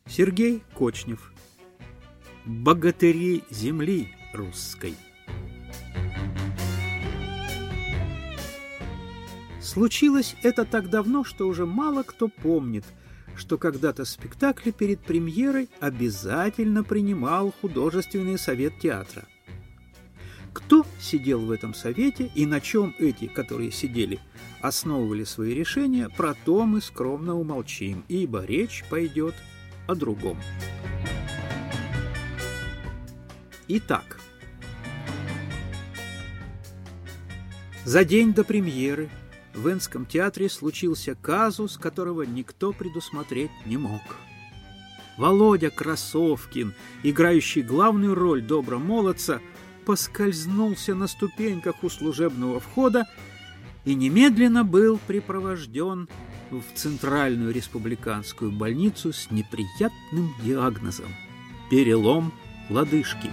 Сергей Кочнев. Богатыри земли русской. Случилось это так давно, что уже мало кто помнит, что когда-то спектакль перед премьерой обязательно принимал художественный совет театра. Кто сидел в этом совете и на чем эти, которые сидели, основывали свои решения, про то мы скромно умолчим, ибо речь пойдет о другом. Итак, за день до премьеры в Энском театре случился казус, которого никто предусмотреть не мог. Володя Красовкин, играющий главную роль добромолодца, поскользнулся на ступеньках у служебного входа и немедленно был припровожден в Центральную республиканскую больницу с неприятным диагнозом – перелом лодыжки.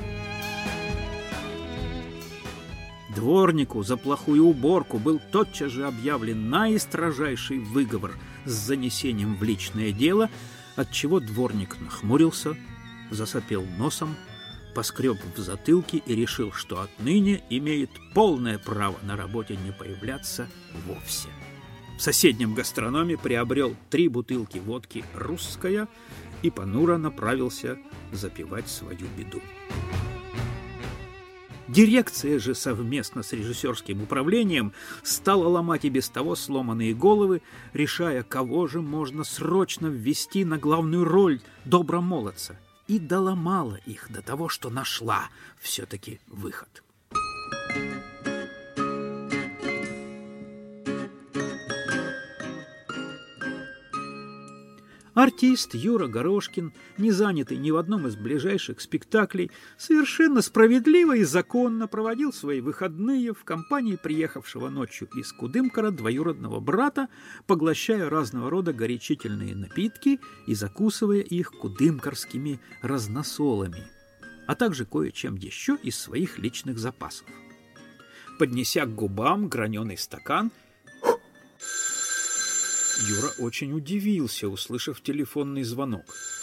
Дворнику за плохую уборку был тотчас же объявлен наистрожайший выговор с занесением в личное дело, отчего дворник нахмурился, засопел носом, поскреб в затылке и решил, что отныне имеет полное право на работе не появляться вовсе. В соседнем гастрономе приобрел 3 бутылки водки «Русская» и понуро направился запивать свою беду. Дирекция же совместно с режиссерским управлением стала ломать и без того сломанные головы, решая, кого же можно срочно ввести на главную роль добромолодца, и доломала их до того, что нашла все-таки выход. Артист Юра Горошкин, не занятый ни в одном из ближайших спектаклей, совершенно справедливо и законно проводил свои выходные в компании приехавшего ночью из Кудымкара двоюродного брата, поглощая разного рода горячительные напитки и закусывая их кудымкарскими разносолами, а также кое-чем еще из своих личных запасов. Поднеся к губам граненый стакан, Юра очень удивился, услышав телефонный звонок.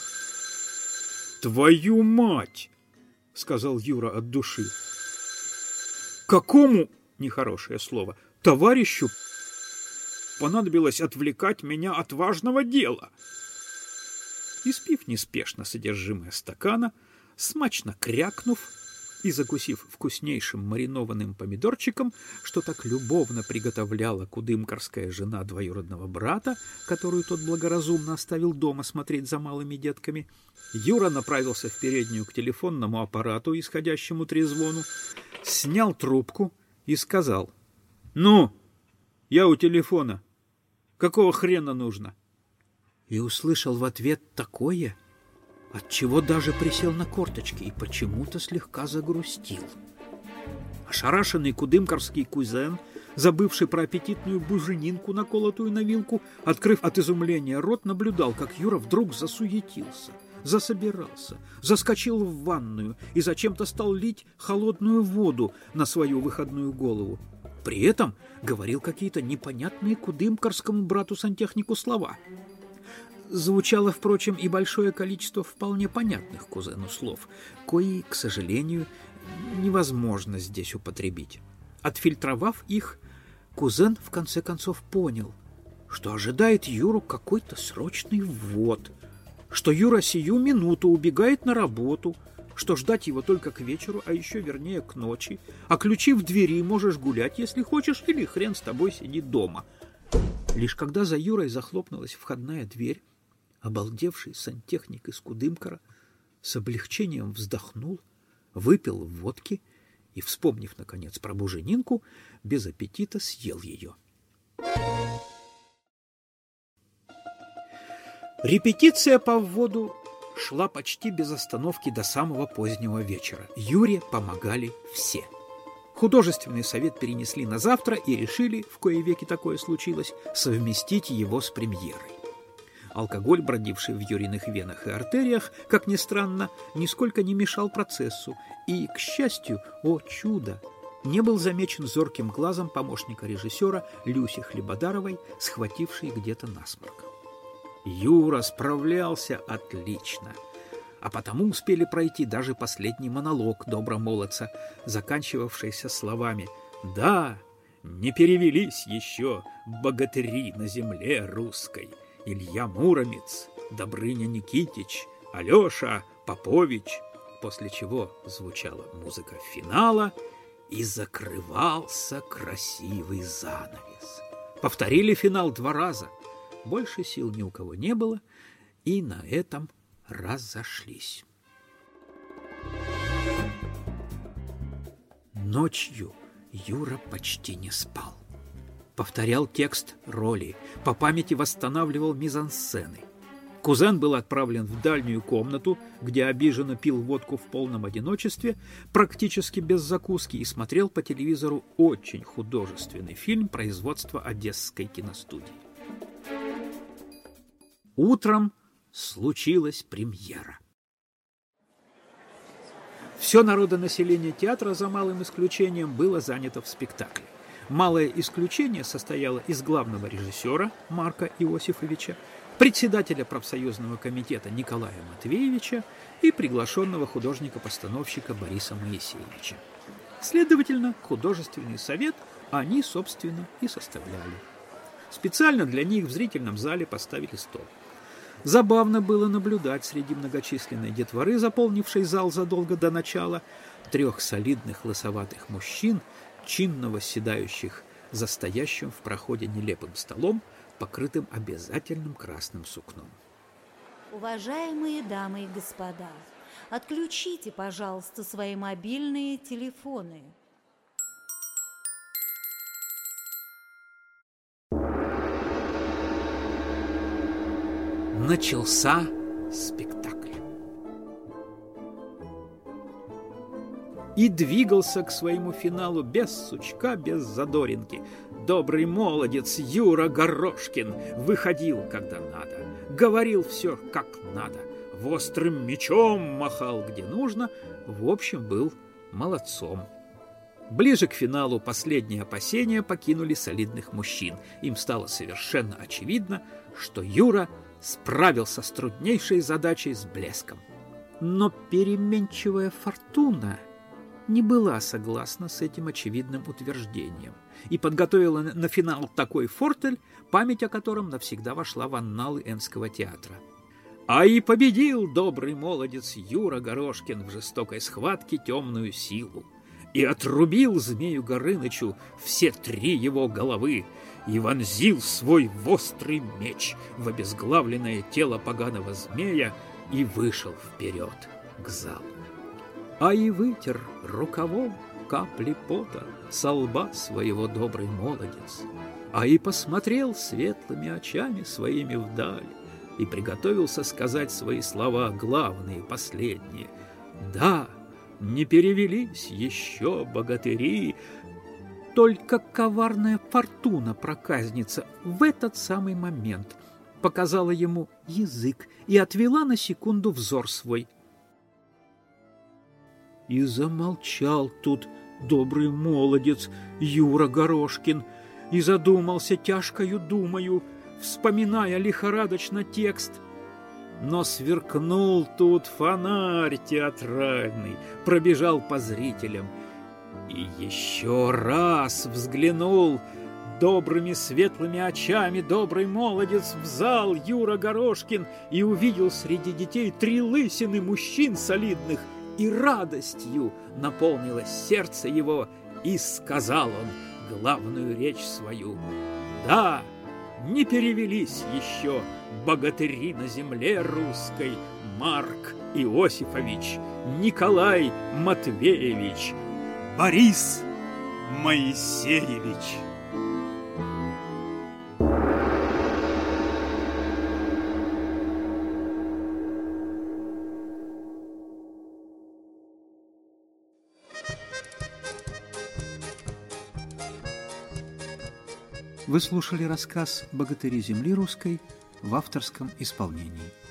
«Твою мать!» — сказал Юра от души. «Какому, нехорошее слово, товарищу понадобилось отвлекать меня от важного дела?» Испив неспешно содержимое стакана, смачно крякнув и закусив вкуснейшим маринованным помидорчиком, что так любовно приготовляла кудымкарская жена двоюродного брата, которую тот благоразумно оставил дома смотреть за малыми детками, Юра направился в переднюю к телефонному аппарату, исходящему трезвону, снял трубку и сказал: «Ну, я у телефона. Какого хрена нужно?» И услышал в ответ такое, отчего даже присел на корточки и почему-то слегка загрустил. Ошарашенный кудымкарский кузен, забывший про аппетитную буженинку, наколотую на вилку, открыв от изумления рот, наблюдал, как Юра вдруг засуетился, засобирался, заскочил в ванную и зачем-то стал лить холодную воду на свою выходную голову. При этом говорил какие-то непонятные кудымкарскому брату-сантехнику слова. Звучало, впрочем, и большое количество вполне понятных кузену слов, кои, к сожалению, невозможно здесь употребить. Отфильтровав их, кузен в конце концов понял, что ожидает Юру какой-то срочный ввод, что Юра сию минуту убегает на работу, что ждать его только к вечеру, а еще вернее к ночи, а ключи в двери, можешь гулять, если хочешь, или хрен с тобой сиди дома. Лишь когда за Юрой захлопнулась входная дверь, обалдевший сантехник из Кудымкара с облегчением вздохнул, выпил водки и, вспомнив, наконец, про буженинку, без аппетита съел ее. Репетиция по вводу шла почти без остановки до самого позднего вечера. Юре помогали все. Художественный совет перенесли на завтра и решили, в кои веки такое случилось, совместить его с премьерой. Алкоголь, бродивший в Юриных венах и артериях, как ни странно, нисколько не мешал процессу, и, к счастью, о чудо, не был замечен зорким глазом помощника режиссера Люси Хлебодаровой, схватившей где-то насморк. Юра справлялся отлично, а потому успели пройти даже последний монолог добромолодца, заканчивавшийся словами «Да, не перевелись еще богатыри на земле русской, Илья Муромец, Добрыня Никитич, Алеша Попович», после чего звучала музыка финала и закрывался красивый занавес. Повторили финал 2 раза. Больше сил ни у кого не было, и на этом разошлись. Ночью Юра почти не спал. Повторял текст роли, по памяти восстанавливал мизансцены. Кузен был отправлен в дальнюю комнату, где обиженно пил водку в полном одиночестве, практически без закуски, и смотрел по телевизору очень художественный фильм производства Одесской киностудии. Утром случилась премьера. Все народонаселение театра, за малым исключением, было занято в спектакле. Малое исключение состояло из главного режиссера Марка Иосифовича, председателя профсоюзного комитета Николая Матвеевича и приглашенного художника-постановщика Бориса Моисеевича. Следовательно, художественный совет они, собственно, и составляли. Специально для них в зрительном зале поставили стол. Забавно было наблюдать среди многочисленной детворы, заполнившей зал задолго до начала, 3 солидных лысоватых мужчин, чинно восседающих за стоящим в проходе нелепым столом, покрытым обязательным красным сукном. Уважаемые дамы и господа, отключите, пожалуйста, свои мобильные телефоны. Начался спектакль. И двигался к своему финалу без сучка, без задоринки. Добрый молодец Юра Горошкин выходил, когда надо, говорил все, как надо, острым мечом махал, где нужно, в общем, был молодцом. Ближе к финалу последние опасения покинули солидных мужчин. Им стало совершенно очевидно, что Юра справился с труднейшей задачей с блеском. Но переменчивая фортуна не была согласна с этим очевидным утверждением и подготовила на финал такой фортель, память о котором навсегда вошла в анналы Энского театра. А и победил добрый молодец Юра Горошкин в жестокой схватке темную силу и отрубил Змею Горынычу все 3 его головы и вонзил свой острый меч в обезглавленное тело поганого змея и вышел вперед к залу. А и вытер рукавом капли пота со лба своего добрый молодец, а и посмотрел светлыми очами своими вдаль и приготовился сказать свои слова, главные, последние. Да, не перевелись еще богатыри, только коварная фортуна проказница в этот самый момент показала ему язык и отвела на секунду взор свой. И замолчал тут добрый молодец Юра Горошкин и задумался тяжкою думою, вспоминая лихорадочно текст. Но сверкнул тут фонарь театральный, пробежал по зрителям и еще раз взглянул добрыми светлыми очами добрый молодец в зал Юра Горошкин и увидел среди детей 3 лысины мужчин солидных, и радостью наполнилось сердце его, и сказал он главную речь свою. Да, не перевелись еще богатыри на земле русской Марк Иосифович, Николай Матвеевич, Борис Моисеевич. Вы слушали рассказ «Богатыри земли русской» в авторском исполнении.